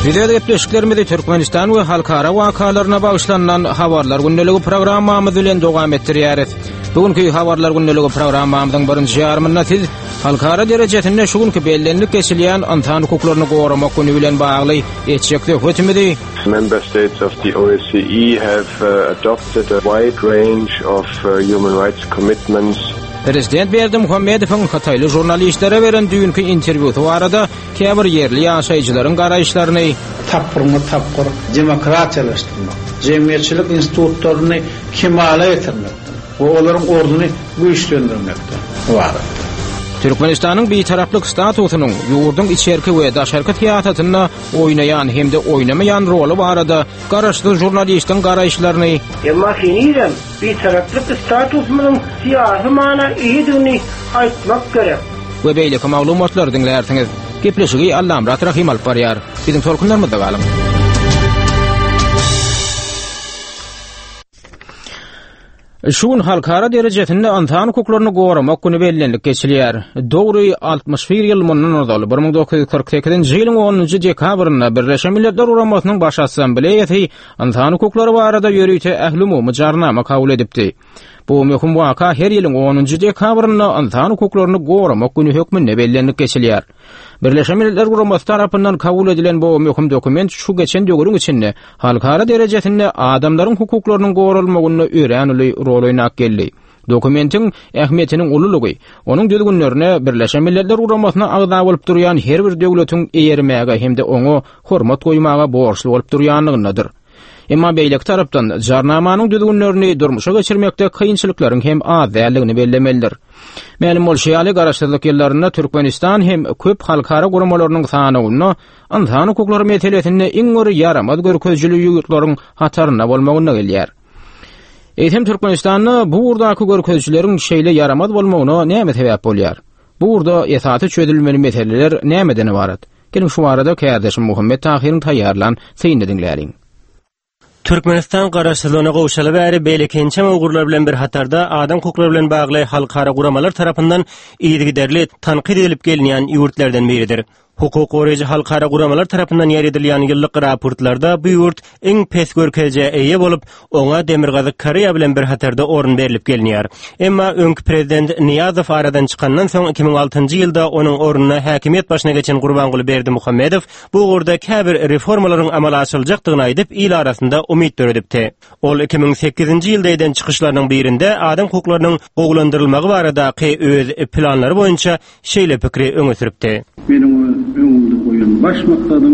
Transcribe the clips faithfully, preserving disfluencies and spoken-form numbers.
Videoda etmişlerimizi Türkmenistan we halkara wakalarına bagışlanan habarlar gündəligi programmamyz bilen dowam etdirýäris. Bugünkü habarlar gündəligi programmamyzyň birinji ýarmyna siz halkara derejesinde şu günkü bellenlik geçilýän insan hukuklaryny goramak güni bilen bagly etjekde hötmedi. Member states of the O S C E have uh, adopted a wide range of uh, human rights commitments. Prezident Berdi Muhammedowyň Hatayly jurnalistlere beren dünkü interwýusy barada käbir yerli ýaşaýjylaryň garaýşlaryny tapyrmy tapyr demokratiýalaşdyrmak, jemgyýetçilik institutlaryny kemale ýetirmek we olaryň orduny güýçlendirmekde bar. Türkmenistanyň beýtaraplyk statusynyň ýurduň içerki we daşarky teatratyna oýnaýan hemde oýnamaýan roly barada garaşdy jurnalistiň garaýşlaryny. Emma hinirem beýtaraplyk statusynyň siýasy mana ýedigini aýtmak gerek. We beýleki maglumatlary diňlärsiňiz. Gepleşigi Allam Rahim alyp barýar. Biziň tolkunlarymyzda galyň. Şuň halkara derejesinde insan hukuklaryny goramak güni bellenlik geçilýär. Dogry altmış bir ýyl mundan ozal bir ming dokuz ýüz kırk sekizinji ýylyň onunji dekabryna Birleşen Milletler Uramasnyň baş assambleýasy insan hukuklary barada ýörüýte ähli jarnama kabul edipdi. Bu möhüm waka her ýylyň onunji dekabryna insan hukuklaryny goramak güni hökmünde bellenlik geçilýär. Birleşen Milletler Uramasy tarapyndan kabul edilen bu möhüm dokument şu geçen döwrüň içinde halkara derejesinde adamlaryň hukuklarynyň goralmagyny öýränili rol oýnap geldi. Dokumentin ähmiýetiniň ululugy, onuň düzgünlerine Birleşen Milletler Uramasyna agda bolup durýan her bir döwletiň eýermäge hemde oňa hormat goýmaga borçly bolup durýanlygynydyr. Emma beýlek tarapdan jarnamanyň düzgünlerini durmuşa geçirmekde kynçylyklaryň hem az däligini bellemelidir. Mälim bolşýaly garaşdyrlyk ýyllarynda Türkmenistan hem köp halkara guramalarynyň sanawyny insan hukuklary meselesinde iň göre yaramaz görkezjili ýurtlaryň hataryna bolmagyna gelýär. Eýtem Türkmenistanyny bu urdaky görkezjileriň şeýle yaramaz bolmagyna näme sebäp bolýar? Bu urda esaty çözülmeli meseleler nämeden ibaret? Gelin şu arada kardeşim Muhammed Tahiryň taýýarlan seýinde diňläriň. Türkmenistan garaşdyrylygyna gowşaly bäri beýlekençe uygurlar bilen bir hatarda adam hukuklary bilen bagly halkara guramalar tarapyndan iýdi-giderli tanqid edilip gelinýän ýurtlardan biridir. Hukuk goraýjy halkara guramalar tarapyndan ýeridilýän ýyllyk raportlarda bu ýurt iň pes görkezje eýe bolup, oňa Demirgazy Koreýa bilen bir hatarda orun berilip gelinýär. Emma öňkü prezident Niýazow aradan çykandan soň iki ming altynjy ýylda onuň orunyna häkimiýet başyna geçen Gurbanguly Berdi Muhammedow bu urda käbir reformalaryň amala aşyljakdygyny aýdyp il arasynda umyt döredipdi. Ol iki ming sekizinji ýylda eden çykyşlarynyň birinde adam hukuklarynyň gowlandyrylmagy barada öz planlary boýunça şeýle pikri öňe süripdi. Öňümde goýan baş maksadım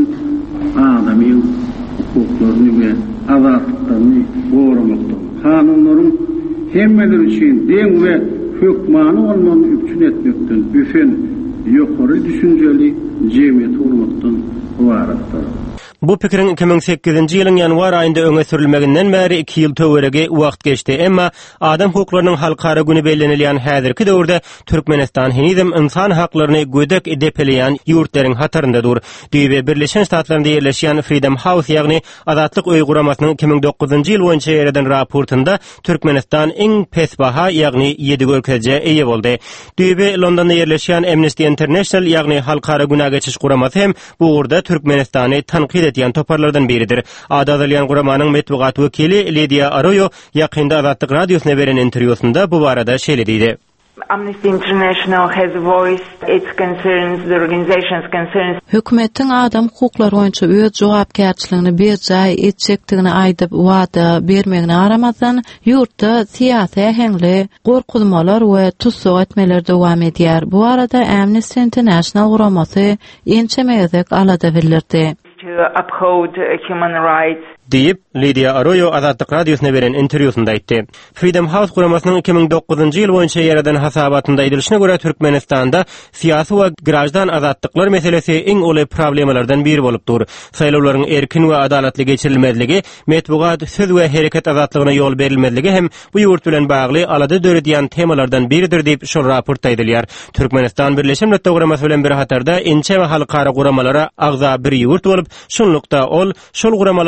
adamyň hukuklaryny we azatlyklaryny goramakdyr. Kanunlaryň hemmeleri üçin deň we hökmany bolmany üçin etmekden üfen ýokary düşünjeli jemgyýet urmakdan ibaretdir. Bu pikirin iki ming sekizinji ýylyň ýanwar aýynda öňe sürilmeginden bäri iki ýyl töwerege wagt geçdi. Emma adam hukuklarynyň halkara güni bellenilýän häzirki döwürde Türkmenistan hinizm insan haklaryny gödek edepleýän ýurtlaryň hataryndadyr. Diýip Birleşen Ştatlarynda ýerleşýän Freedom House ýagny azatlyk öý guramasynyň iki ming dokuzunji ýyl boýunça ýereden raportynda Türkmenistan iň pes baha ýagny ýedi görkezje eýe boldy. Diýip Londonda ýerleşýän Amnesty International ýagny halkara güna geçiş guramasy hem bu urda Türkmenistany tanqid ýan toparlardan biridir. Adadalyan guramanyň metbugat wekili Lydia Arroyo ýakynda Azatlyk radiosyna beren interwýusynda bu barada şeýle diýdi. Amnesty International has voiced its concerns, the organization's concerns. Hökümetiň adam hukuklary boýunça öz jogapkärçiligini berjäy etjekdigini aýdyp wada bermegini aramazdan ýurtda siýasy ähengli gorkuzmalar we tutsuk etmeler dowam edýär. Bu arada Amnesty International guramasy ençemezek alada bildirdi. To uphold human rights. Diýip Lydia Arroyo Azatlyk radiosyna beren interwýusynda aýtdy. Freedom House guramasynyň iki ming dokuzunji ýyl boýunça ýaradan hasabatynda aýdylýaşyna görä Türkmenistanda siýasy we grajdan azatlyklar meselesi iň uly problemalardan biri bolup dur. Saýlawlaryň erkin we adalatly geçirilmezligi, metbugat, söz we hereket azatlygyna ýol berilmezligi hem bu ýurt bilen bagly alada döredýän temalardan biridir diýip şu raportda aýdylýar. Türkmenistan Birleşen Milletler Guramasy bilen bir hatarda ençe we halkara guramalara agza bir ýurt bolup, şunlukda ol şol guramalaryň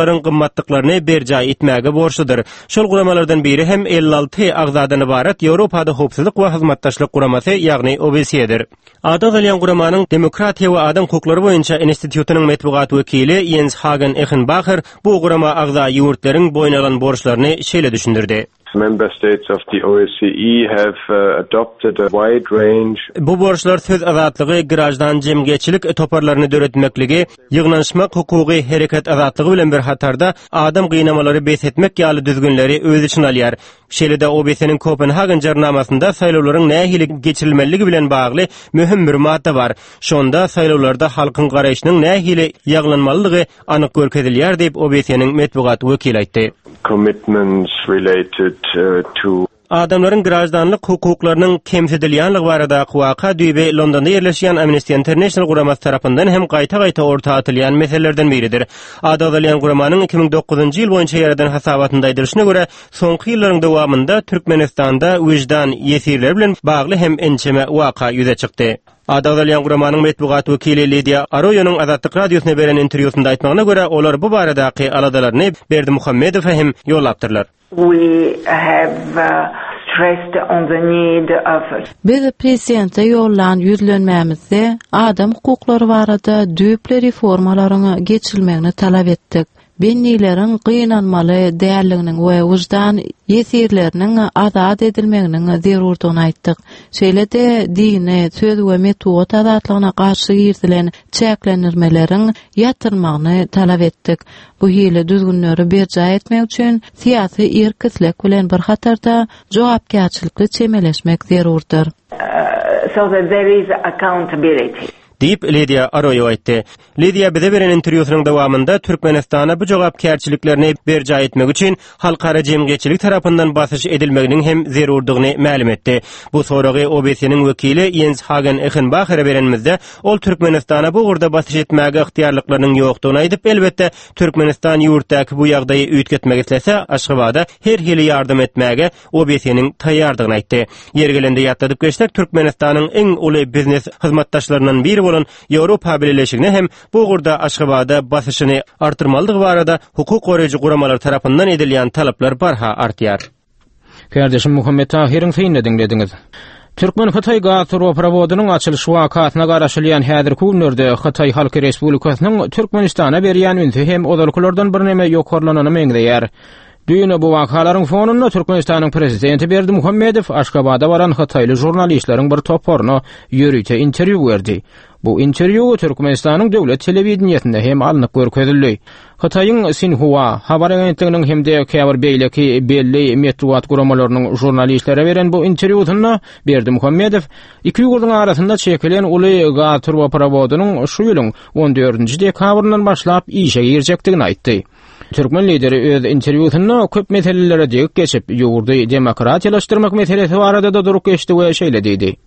guramatlyklaryny berjay etmäge borçludyr. Şol guramalardan biri hem elli alty agzadan ibaret Ýewropada howpsuzlyk we hyzmatdaşlyk guramasy, ýagny O B C-dir. Ada Galyan guramanyň Demokratiýa we Adam hukuklary boýunça institutynyň metbugat wekili Jens Hagen Echenbacher bu gurama agza ýurtleriň boýuna alan borçlaryny şeýle düşündirdi. Member states of the O S C E have uh, adopted a wide range. Bu borçlar söz azatlygy, girajdan jemgyçilik toparlaryny döretmekligi, ýygnanşmak hukuky, hereket azatlygy bilen bir hatarda adam gynamaları besetmek ýaly düzgünleri öz içine alýar. Şeýle-de O B C-niň Kopenhagen jarnamasynda saýlawlaryň nähili geçirilmeligi bilen bagly möhüm bir madda bar. Şonda saýlawlarda halkyň garaýşynyň nähili ýaglanmalylygy anyk görkezilýär diýip O B C-niň metbugat wekili aýtdy. Commitments related uh, to Adamların grajdanlyk hukuklarynyň kemsedilýänligi barada waka düýbe Londonda ýerleşýän Amnesty International guramasy tarapyndan hem gaýta-gaýta ortaga atylýan meselelerden biridir. Adadalyan guramanyň iki ming dokuzunçy ýyl boýunça ýaradan hasabatyna aýdyryşyna görä, soňky ýyllaryň dowamında Türkmenistanda wejdan ýesirler bilen bagly hem ençeme waka ýüze çykdy. Adadalyan guramanyň metbugat wekili Lydia Aroyo'nun Azatlyk radiosyna beren interwýusynda aýtmagyna görä, olar bu baradaky aladalaryny Berdi Muhammedow hem ýollapdyrlar. We have uh, stressed on the need of Biz prezidente yollan yüzlenmämizde adam hukuklary barada düýpli reformalaryny geçirilmegini talap etdik. Bennilerin gynanmaly däliliginiň we wujdan ýesirleriniň azat edilmeginiň zerurdygyny aýtdyk. Şeýle-de dini, söz we metbuat azatlygyna garşy ýerdilen çäklendirmeleriň ýatyrmagyny talap etdik. Bu hili düzgünleri berjay etmek üçin siýasy erkislik bilen bir hatarda jogapkärçilikli çemeleşmek zerurdyr. uh, so that there is accountability. Deyip Lydia Aroyo aýtdy. Lydia bize beren interwýusynyň dowamında Türkmenistana bu jogapkärçiliklerini berjay etmek üçin halkara jemgyçilik tarapyndan basyş edilmeginiň hem zerurdygyny ma'lum etdi. Bu soragy O B C-niň wekili Jens Hagen Echenbacher berenmizde ol Türkmenistana bu gurda basyş etmäge ihtiýarlyklarynyň ýokdugyny aýdyp, elbetde Türkmenistan ýurtdaky bu ýagdaýy üýtgetmek islese, Aşgabatda her hili ýardym etmäge O B C-niň taýýardygyny aýtdy. Ýergelende ýatladyp geçsek, Türkmenistanyň eň uly biznes hyzmatdaşlaryndan biri bolan Ýewropa Birleşigine hem bu gurda Aşgabatda basyşyny artyrmalydygy barada hukuk goraýjy guramalar tarapyndan edilýän talaplar barha artýar. Kardeşim Muhammed Tahir'in feýnini dinlediňiz. Türkmen Hatay Gaýtary prowodynyň açylyş wakatyna garaşylýan häzirki günlerde Hatay Halky Respublikasynyň Türkmenistana berýän ünsi hem odalkylardan bir näme ýokarlanany meňdeýär. Düýüne bu wakalaryň fonunda Türkmenistanyň prezidenti Berdi Muhammedow Aşgabatda baran Hatayly jurnalistleriň bir toparyna ýörüte interwýu berdi. Bu interwýu Türkmenistanyň döwlet telewizionyasynda hem alnyk görkezildi. Hataýyň Sinhua habar agentliginiň hemde käbir beýleki belli metbuat guramalarynyň jurnalistlere beren bu interwýusynda Berdi Muhammedow iki ýurduň arasynda çekilen uly Gaýtary prowodynyň şu ýylyň on dördünji dekabryndan başlap işe girjekdigini aýtdy. Türkmen lideri öz interwýusynda köp meselelere diýip geçip, ýurdu demokratiýalaşdyrmak meselesi barada da durup geçdi we şeýle diýdi.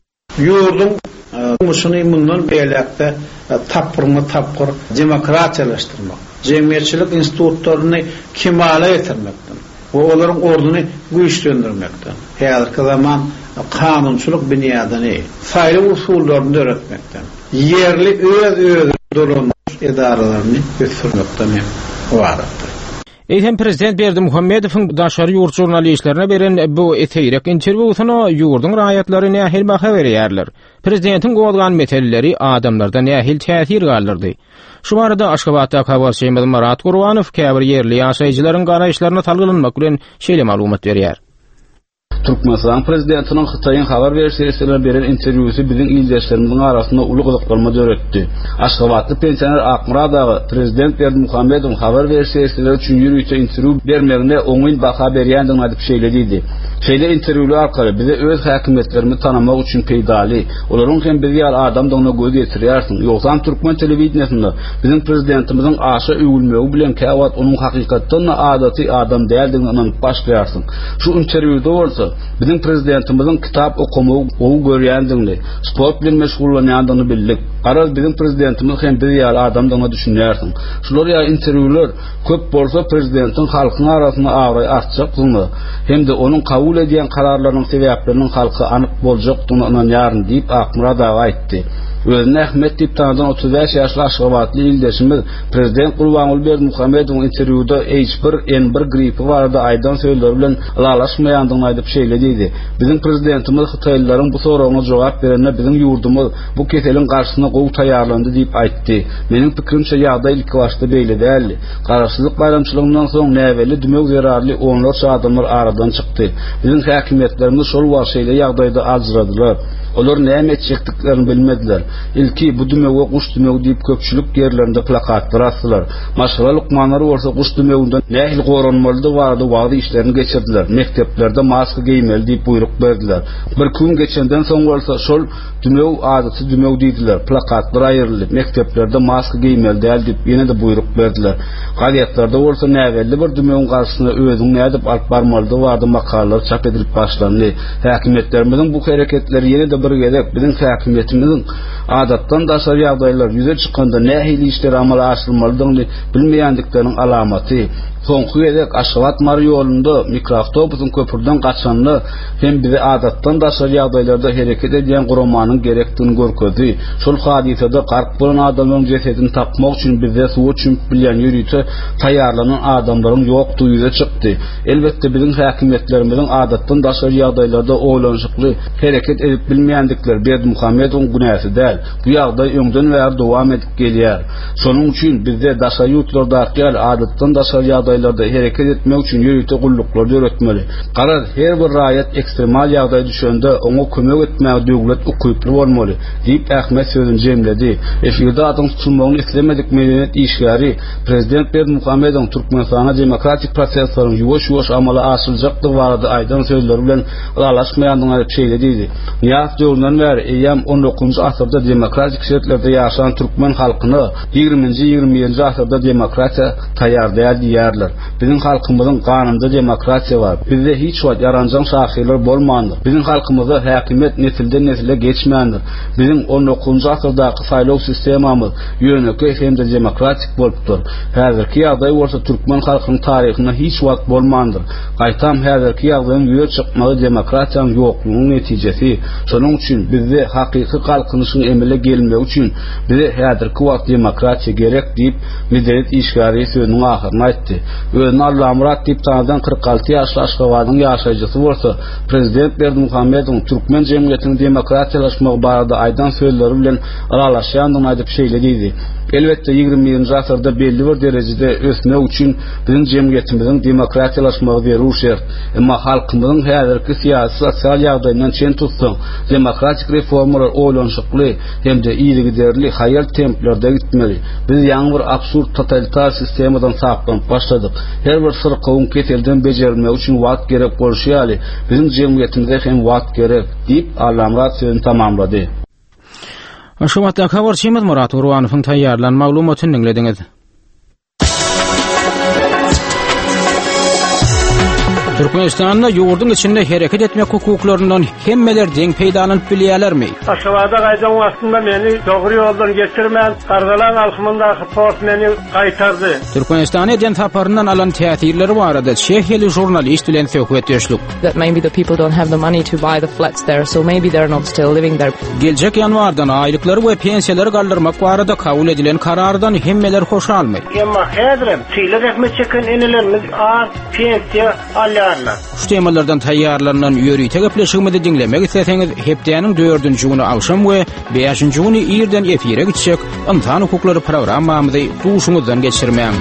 Yurdun musyny mundan beýlekde tapyrmy tapyr demokratiýalaşdyrmak, jemgyýetçilik institutlaryny kemale ýetirmekden we olaryň orduny güýçlendirmekden, häzirki zaman kanunçylyk bünýadyny, saýly usullaryny öğretmekden, yerli öz öz durulmuş edaralaryny ösürmekden waradyr. Eýsem prezident Berdi Muhammedowyň daşary ýurt jurnalistlerine beren bu eteýrek interwýusyna ýurduň raýatlary nähil baha berýärler. Prezidentiň gowgan meseleleri adamlarda nähil täsir galdyrdy. Şu barada Aşgabatda Kawasymy Marat Gurwanow käbir ýerli ýaşaýjylaryň garaýşlaryna talgylanymak bilen şeýle maglumat berýär. Türkmenistan prezidentinin Xitayın haber versiyasına beren interwýusy biziň ildeşlerimizin arasynda uly gyzykdyrma döretdi. Aşgabatly pensioner Akmuradagy prezident Berdi Muhammedow haber versiyasına üçin ýürüýte interwýu bermegine oňyn baha berýändigini aýdyp şeýlediydi. Şeýle interwýular arkaly bize öz häkimetlerimizi tanamak üçin peýdali, olaryň hem bir ýar adamdygyna göz ýetirýärsiň. Ýoksa Türkmen telewizionyasynda biziň prezidentimiziň aşa öwülmegi bilen käwat onuň hakykatdan adaty adam däldigini anyp başlaýarsyň. Şu interwýuda bolsa bizim prezidentimizin kitap okumağı o görýändigini, sport bilen meşgullanýandygyny bildik. Garaz bizim prezidentimiz hem bir ýaly adamdygyny düşünýärsiň. Şular ýa interwýular köp bolsa prezidentin halkyň arasyna agry artjakdygyny, hem de onuň kabul edýän kararlarynyň sebäplerini halka anyk boljakdygyny ananýaryn diýip Akmuradagy aýtdy. Özüne Ahmet diýip tanıdan otuz beş ýaşly Aşgabatly ildeşimiz Prezident Gurbanuly Berdimuhammedowyň interwýuda H bir N bir gripi barada aýdan söýler bilen alalaşmaýandygyny aýdyp şeýlediydi. Bizim prezidentimiz Hytaýlylaryň bu soragyna jogap berende bizim ýurdumyz bu keseliň garşysyna gowy taýýarlandy diýip aýtdy. Meniň pikirimçe ýagdaý ilki başda beýle däl. Garaşsyzlyk bayramçylygyndan soň näweli dümek zerarly onlarça adamlar aradan çykdy. Bizim häkimetlerimiz şol waşyla ýagdaýda ajradylar. Olar näme etjekdiklerini bilmediler. İlki bu dümege guş dümek diýip köpçülük ýerlerinde plakatlar asdylar. Maşgala lukmanlary bolsa guş dümeginden nähil goranmaly barada wagty işlerini geçirdiler. Mekteplerde maska giýmeli diýip buyruk berdiler. Bir gün geçenden soň bolsa şol dümek adaty dümek diýdiler. Plakatlar aýryldy. Mekteplerde maska giýmeli däl diýip ýene de buyruk berdiler. Gazetlarda bolsa näwelli bir dümegiň garşysyna özüň nädip alyp barmaly barada makalar çap edilip başlandy. Häkimetlerimizin bu hereketleri ýene de bir gerek bizim häkimetimizin adatdan daşar ýagdaýlar ýüze çykanda nähili işler amala aşyrylmalydygyny bilmeýändikleriniň alamaty. Soňky gerek Aşgabat mary ýolunda mikroawtobusyň köpürden gaçanly hem bizi adatdan daşar ýagdaýlarda hereket edýän guramanyň gerekdigini görkezdi. Şol hadisede garp bolan adamlaryň jesedini tapmak üçin bize suw çümp bilýän ýürüýte taýýarlanan adamlaryň ýokdugy ýüze çykdy. Elbetde bizim häkimetlerimiziň adatdan daşar ýagdaýlarda oýlanşykly hereket edip bilmeýändikler Berdimuhammedowyň günäsi däl. Bu ýagdaý öňden bäri dowam edip gelýär. Şonuň üçin bizde daşar ýurtlardaky adatdan daşar ýagdaýlarda hereket etmek üçin ýürüýte gulluklar öwretmeli. Garar her bir raýat ekstremal ýagdaý düşende oňa kömek etmäge döwlet ukyply bolmaly diýip Ähmet sözüni jemledi. Efirde adam tutulmagyny islemedik medeniyet işgäri Prezident Berdimuhammedowyň Türkmenistana demokratik proseslerin ýuwaş-ýuwaş amala aşyryljakdygy barada aýdan sözleri bilen aralaşmaýandygyny aýdyp şeýledi. Ýa-da döwründen bäri eýem on dokuzunçy asyrda demokratik şertlerde ýaşayan türkmen halkyny ýygrimiňji ýygrimiňji asyrda demokratiýa taýýar däl diýerler. Bizim halkymyzyň kanunda demokratiýa bar. Bizde hiç wagt yaranjan şahsylar bolmandy. Bizim halkymyzda häkimet nesilden nesile geçmändir. Bizim on dokuzunçy asyrdaky saýlaw sistemamyz ýöneki hem de demokratik bolupdyr. Häzirki ýagdaý bolsa türkmen halkynyň taryhyna hiç wagt bolmandyr. Gaýtam häzirki ýagdaýyň ýüze çykmagy demokratiýanyň ýoklugynyň netijesi. Şonuň üçin bizde hakyky kalkynışyň emele gelmegi üçin bize häzirki wagt demokratiýa gerek diýip medeniyet işgäri sözüniň ahyryna aýtdy. Özüni Allamurat diýip tanıdan kırk altı ýaşly Aşgabatyň ýaşaýjysy bolsa Prezident Berdimuhammedowyň türkmen jemgyýetiniň demokratiýalaşmagy barada aýdan sözleri bilen aralaşýandygyny aýdyp şeýlediydi. Elbette ýygrimiňji asyrda belli bir derejede ösmek üçin bizim jemgyýetimiziň demokratiýalaşmagy berýär şert. Emma halkymyzyň häzirki syýasy sosial ýagdaýyndan çen tutsaň, demokratik reformalar oýlanşykly hem de iýligi derli haýal templarda gitmeli. Biz ýaňy bir absurd totalitar sistemadan saklanyp başladyk. Her bir syrkawyň keselden bejerilmegi üçin wagt gerek bolýar. Bizim jemgyýetimizde hem wagt gerek diýip Allamurat sözüni tamamlady. Aşgabatda habarçymyz Murat Urwanowyň taýýarlan maglumatyny dinlediňiz. Türkmenistanda ýurdun içinde hereket etmek hukuklarynyň hemmeler deň peýdalanyp bilýärlermi? Aşgabada gaýdan wagtynda meni dogry ýoldan geçirmän, Gargalan alkymyndaky post meni gaýtardy. Türkmenistan eden taparyndan alan täsirleri barada şeýheli jurnalist bilen söhbet ýeşdik. That maybe the people don't have the money to buy the flats there, so maybe they're not still living there. Geljek ýanwardan aýlyklary we pensiýaları galdyrmak barada kabul edilen karardan hemmeler hoşalmy. Emma häzirem çyla rahmet çeken enelerimiz az pensiýa alýar. Şu temalardan taýýarlanan ýörüýte gepleşigimi dinlemek isteseňiz hepdeniň dördünçi güni akşam we beşinçi güni ýerden efire gitjek insan hukuklary programmamyzy duşuňyzdan geçirmäň.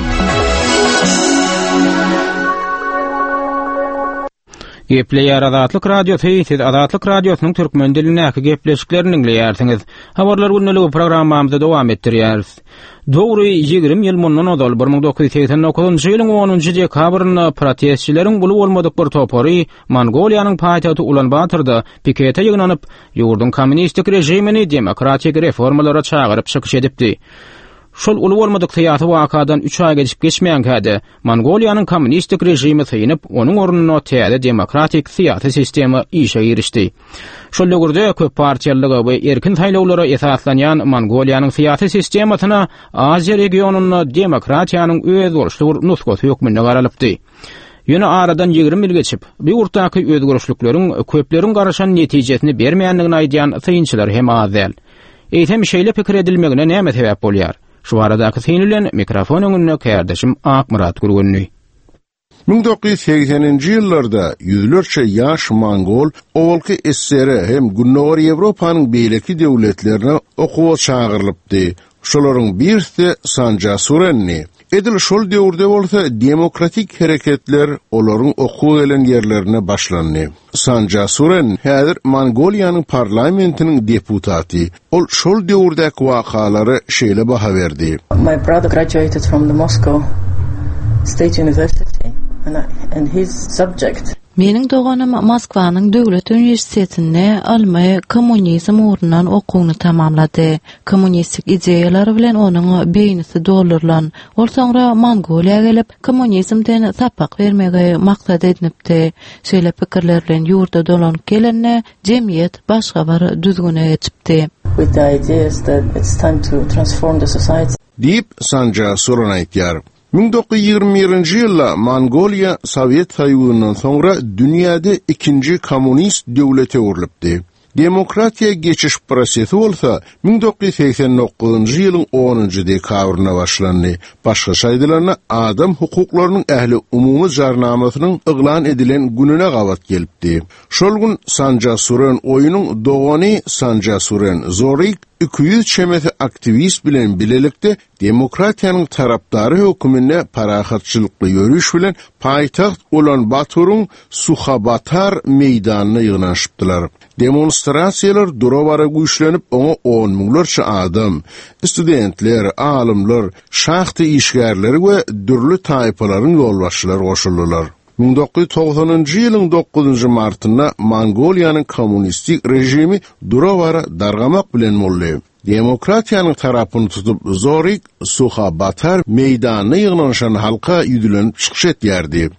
Gepleýär Adatlyk radiosi, siz Adatlyk radiosynyň türkmen dilinäki gepleşiklerini dinleýärsiňiz. Habarlar günneligi programmamyzda dowam etdirýäris. Dogry ýygrimi ýyl mundan odal bir ming dokuz ýüz seksen dokuzynjy ýylyň onunjy dekabrynda protestçileriň buly bolmadyk bir topary Mongoliýanyň paýtagty Ulan-Batyrda pikete ýygnanyp ýurdun kommunistik rejimini demokratik reformalara çagyryp çykyş edipdi. Şol uly bolmadyk syýasy wakadan üç ay geçip geçmeýän käde Mongoliýanyň kommunistik rejimi synyp onuň ornuny täze demokratik syýasy sistemi işe girişdi. Şol döwürde köp partiýalyga we erkin saýlawlara esaslanýan Mongoliýanyň syýasy sistematyna Aziýa regionuny demokratiýanyň öz bolşuly nusgasy hökmünde garalypdy. Ýöne aradan ýygrimi ýyl geçip, bir urtaky özgörüşlikleriň köpleriň garaşan netijesini bermeýändigini aýdýan syýynçylar hem az däl. eýtem şeýle pikir edilmegine näme sebäp bolýar? Şu aradaky synylen mikrofon öňünde kärdeşim Akmurat Gurgunny. ming dokuz yüz sekseninji ýyllarda ýüzlerçe ýaş Mongol owalky S S R hem Günnäwär Ýewropanyň beýleki döwletlerine okuwa çağırlypdy. Şolaryň birisi Sanja Surenni. Edil şol döwürde bolsa demokratik hereketler olaryň okuwa gelen ýerlerine başlandy. Sanja Suren häzir Mongoliýanyň parlamentiniň deputaty. Ol şol döwürdäki wakalary şeýle baha berdi. My brother graduated from the Moscow State University and, I, and his subject Meniň doganym Moskwanyň döwlet universitetinde almy kommunizm uğrundan okuwyny tamamlady. Kommunistik ideýalary bilen onuň beýnisi doldurlan. Ol soňra Mongoliýa gelip kommunizmden sapak bermegi maksat edinipdi. Şeýle pikirler bilen ýurda dolanyp gelenne jemgyýet başga bir düzgüne geçipdi. with the ideas that it's time to transform the society. Diýip Sanja Suren aýtýar. ming dokuz yüz ýygrimi birinji ýylda Mongoliýa Sowet Soýuzundan soňra dünýäde ikinji kommunist döwlete urulypdy. Demokratiýa geçiş prosesi bolsa ming dokuz yüz seksen dokuzunji ýylyň onunji dekabryna başlandy. Başgaça aýdylanyna adam hukuklarynyň ähli umumy jarnamasynyň yglan edilen gününe gabat gelipdi. Şol gün Sanja Suren oýunyň dogany Sanja Suren Zorik iki yüz çemesi aktivist bilen bilelikde demokratiýanyň tarapdary hökümine parahatçylykly ýörüş bilen paýtaxt olan Baturun Suhabatar meýdanyna ýygnaşypdylar. Demonstrasiýalar durabara güýçlenip oňa on miňlerçe adam, studentler, alymlar, şahty işgärleri we dürli taýpalaryň ýolbaşçylary goşuldylar. ming dokuz yüz togsonunji ýylyň dokuzunji martynda Mongoliýanyň kommunistik rejimi durabara dargamak bilen boldy. Demokratiýanyň tarapyny tutup Zorik Suhabatar meýdanyna ýygnaşan halka ýüdilenip çykyş etýärdi.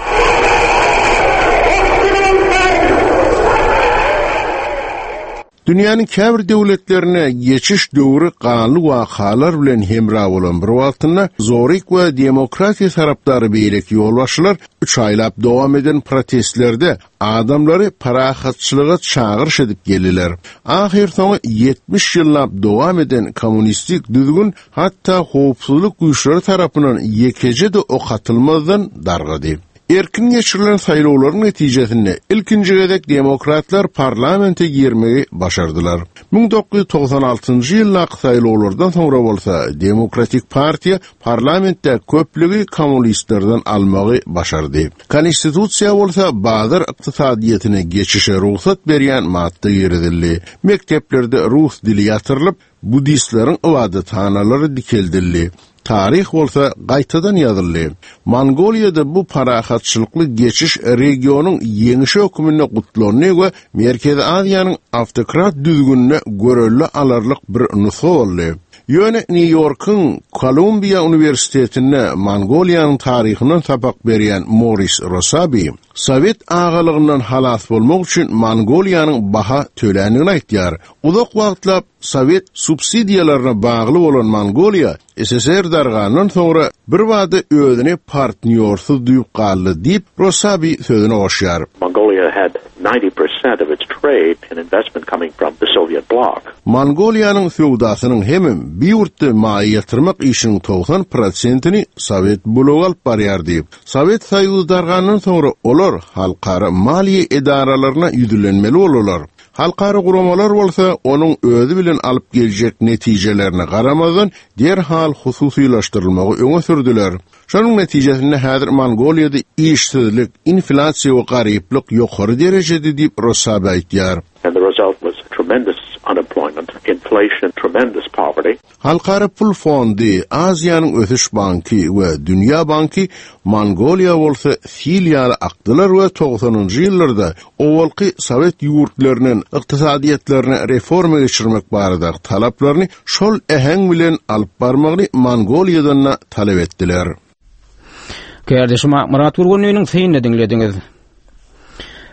Dünýäniň käbir döwletlerine geçiş döwri ganly wakalar bilen hemra bolan bir wagtynda Zorik we demokratiýa tarapdary beýleki ýolbaşçylar üç aýlap dowam eden protestlerde adamlary parahatçylyga çağırış edip geldiler. Ahir soňy yetmiş ýyllap dowam eden kommunistik düzgün hatda howpsuzlyk güýçleri tarapyndan ýekeje de okatylmazdan dargady. Erkin geçirilen saýlawlaryň netijesinde ilkinji gedek demokratlar parlamente girmegi başardylar. ming dokuz yüz togson altynji ýyllaky saýlawlardan soňra bolsa, Demokratik partiýa parlamentde köplügi kommunistlerden almagy başardy. Konstitusiýa bolsa bazar ykdysadyýetine geçişe ruhsat berýän madda ýeredildi. Mekteplerde rus dili ýatyrylyp, buddistleriň ibadathanalary dikeldildi. Tarih bolsa gaýtadan ýazyldy. Mongoliýada bu parahatçylykly geçiş regionyň ýeňişe hökümine gutlanyny we Merkezi Aziýanyň awtokrat düzgünine görelli alarlyk bir nusga boldy. Ýöne New Yorkyň Columbia Universitetinde Mongoliýanyň taryhynyň sapak berýän Morris Rosabi, Sowet agalygyndan halas bolmak üçin Mongoliýanyň baha tölenigini aýtýar. Uzak wagtlap Sowet subsidiýalaryna bagly bolan Mongoliýa S S R dargandan soňra bir wagty özüni partnýorsyz duýup galdy diýip Rosabi sözüne goşýar. Mongolia had ninety percent of its trade and investment coming from the Soviet bloc. Mongoliýanyň sowdasynyň hemem bir ýurtda maý ýatyrmak işiniň togsan prosentini Sowet blogy alyp barýardy. Sowet Soýuzy dargandan soňra olar halkara maliýe edaralaryna ýüzlenmeli bolarlar. Halkara guramalar bolsa, onuň özü bilen alyp geljek netijelerine garamazdan derhal hususiýlaşdyrylmagy öňe sürdüler. Şonuň netijesinde häzir Mongoliýada işsizlik, inflasiýa we garyplyk ýokary derejede diýip Rosabi aýtýar. And the result was tremendous unemployment, inflation, tremendous poverty. Halkara Pul Fondi, Aziýanyň Ösüş Banky we Dünýä Banky Mongoliýa bolsa filiýaly akdylar we togsonunji ýyllarda owalky Sowet ýurtlarynyň ykdysadyýetlerini reforma geçirmek barada talaplaryny şol äheň bilen alyp barmagyny Mongoliýadan talep etdiler. Kärdeşim Murat Gurgunnyň synyny dinlediňiz.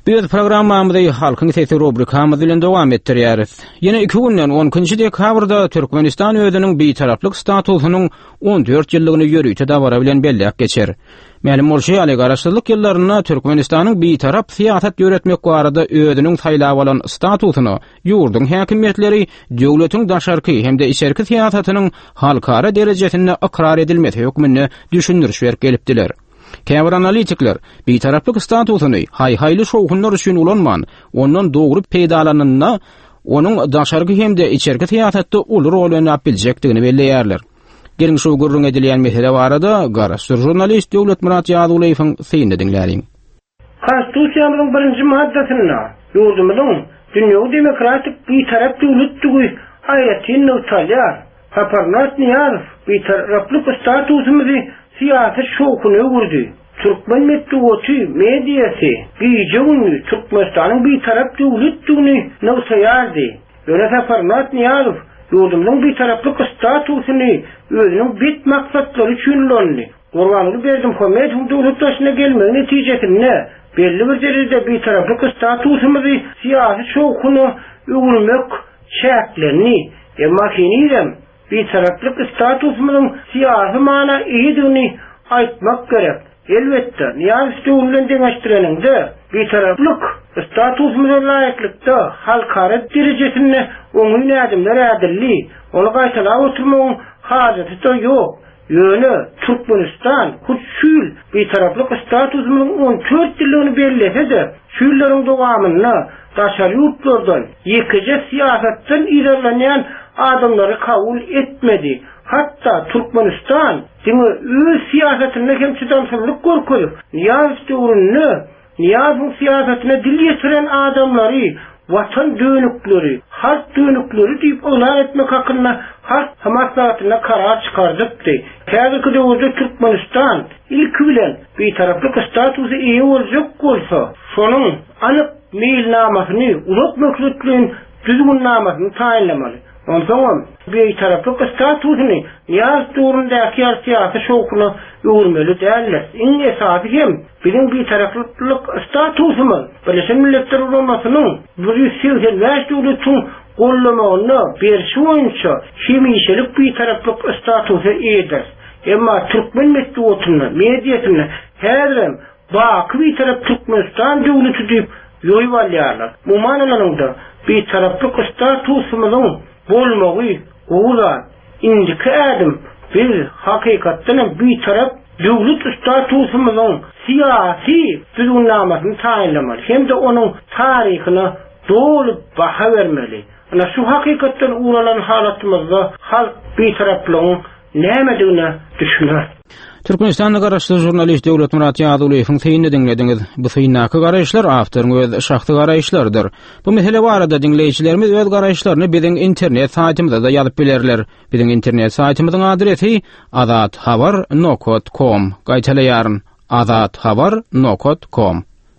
Biz programmamyzy halkyň sesi rubrikamyz bilen dowam etdirýäris. Ýene iki günden onunçy dekabrda Türkmenistan özüniň beýtaraplyk statusynyň on dört ýyllygyny ýörüýte dawara bilen belläp geçer. Mälim bolşy ýaly garaşdyrlyk ýyllaryna Türkmenistanyň beýtarap siýasat ýöretmek barada özüniň taýlap alan statusyny ýurdun häkimetleri döwletiň daşarky hem-de içerki siýasatynyň halkara derejesinde ikrar edilmesi hökmüne düşündürüş berip gelipdiler. Käbir analitikler beýtaraplyk statusyny haý-haýly şowgunlar üçin ulanman, ondan dogry peýdalanyna, onuň daşarky hem-de içerki siýasatda uly rol oynap biljekdigini belleýärler. Gelin şu gurrun edilýän mesele barada garaşdyr jurnalist Döwlet Murat Ýadullaýewiň syny dinlärin. Konstitusiýamyzyň birinji maddasyna ýurdumyzyň dünýäwi demokratik beýtarap döwletdigi aýatyn neutralýar, haparnat niýar beýtaraplyk statusymyzy siýasat şowkuny urdy. Türkmen medeniýeti, mediýasy, giýjegini Türkmenistanyň beýtarap döwletdigini neutralýardy. Ýöne haparnat niýar ýurdumyň beýtaraplyk statusyny özüniň bit maksatlary üçin ulandy. Gurbanlyk berdim hökümet döwletdaşyna gelmegi netijesinde belli bir derejede beýtaraplyk statusymyzy siýasy şowkuny öwürmek şäklerini emma kenirem beýtaraplyk statusymyzyň siýasy mana eýdigini aýtmak gerek. Elbetde niýaz döwletden deňeşdireninde beýtaraplyk statusymyza laýyklykda halkara derejesinde oňun nädimler ädilli, onu gaýtalap oturmagyň hajaty da ýok. Ýöne Türkmenistan küçül beýtaraplyk statusymyň on dört ýyllygyny belläse-de, şu ýyllaryň dowamyna daşary ýurtlardan ýekije siýasatdan ilerlenýän adamlary kabul etmedi. Hatta Türkmenistan diňe öz siýasatyna hem çydamsızlyk görkeýär. Niýaz döwründe niýazyň siýasatyna dil ýetiren adamlary watan dönükleri, halk dönükleri diýip olar etmek hakynda halk hamaslatyna karar çykardypdy. Käbirki döwürde Türkmenistan ilki bilen beýtaraplyk statusy eýe boljak bolsa, şonuň anyk meýilnamasyny, uluk mökletliğin düzgün namasyny taýinlamaly. Ondan beýtaraplyk statusyny niýaz döwründe siýasat şowkuny ýörmeli däller. Iň esasy hem biziň beýtaraplyk statusymyz Birleşen Milletler Ulamasınyň bir ýüz seksen beş döwletiň gollamagyny berşi boýunça hemişelik beýtaraplyk statusy eder. Emma Türkmen medeniýetine, mediýasyna häzirem baky beýtarap Türkmenistan döwleti diýip ýoýbalýarlar. Bu manalanyňda beýtaraplyk statusymyzyň bolmagy ola indiki ädim bir hakykatdan beýtarap döwlet statusymyzyň siýasy düzgünlamasyny taýinlamaly hem de onuň taryhyna dolup baha bermeli. Ana şu hakykatdan uralan halatymyzda halk beýtaraplygyň nämedigine düşünýär. Türkmenistanda garaşdyr jurnalist Döwlet Murat Ýadullaýewiň syny dinlediňiz. Bu synaky garaýşlar awtoryň öz şahsy garaýşlardyr. Bu mesele barada dinleýijilerimiz öz garaýşlaryny biziň internet saýtymyzda da ýazyp bilerler. Biziň internet saýtymyzyň adresi azat habar nokta com. Gaýtalaýaryn azat habar nokta com.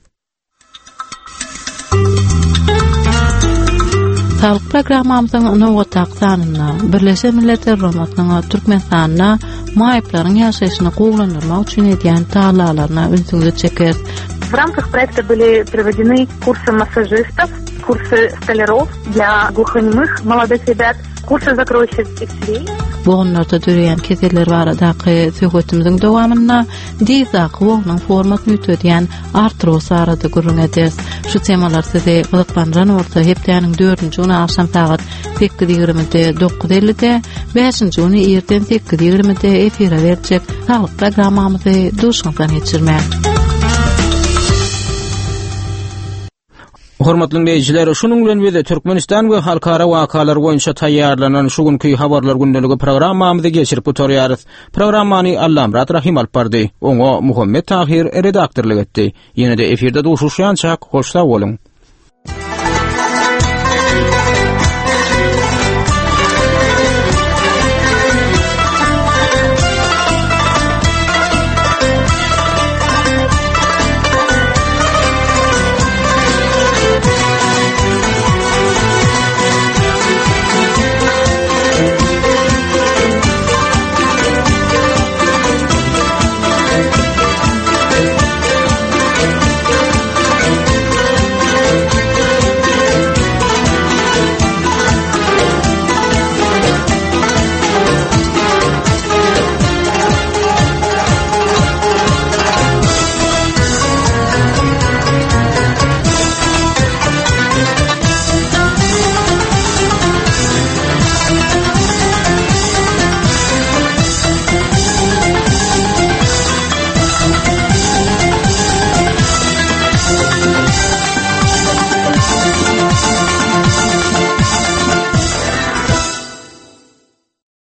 Sağlık programmamyzyň nowa taqsanyna Birleşen Milletler Ulamasynyň Türkmenistanyna maýyplaryň ýaşaýyşyny gowlandyrmak üçin edýän taýlalaryna ünsüňizi çeker. В рамках проекта были проведены курсы массажистов, курсы столяров для глухонемых молодых ребят, курсы закроющих дверей. Bu onlarda döreýän keseller baradaky söhbetimiziň dowamyna diýzak wognyň formatyny ötedýän artryw sarada gurrun ederiz. Şu temalar sizi gyzyklandyran bolsa hepdeniň dördünji güni akşam saat sekiz ýigrimide dokuz ellide, beşinji güni erten sekiz ýigrimide efire berjek sağlyk programmamyzy duşundan geçirmek. Hormatly dinleyijiler, şunun bilen biz Türkmenistan we halkara wakalar boýunça taýýarlanan şu günkü habarlar gündəligi programmamyzy geçirip oturýarys. Programmany Allamrat Rahim alyp bardy. Oňa Muhammed Tahir redaktorlyk etdi. Ýene-de efirde duşuşýançak hoş sag bolun.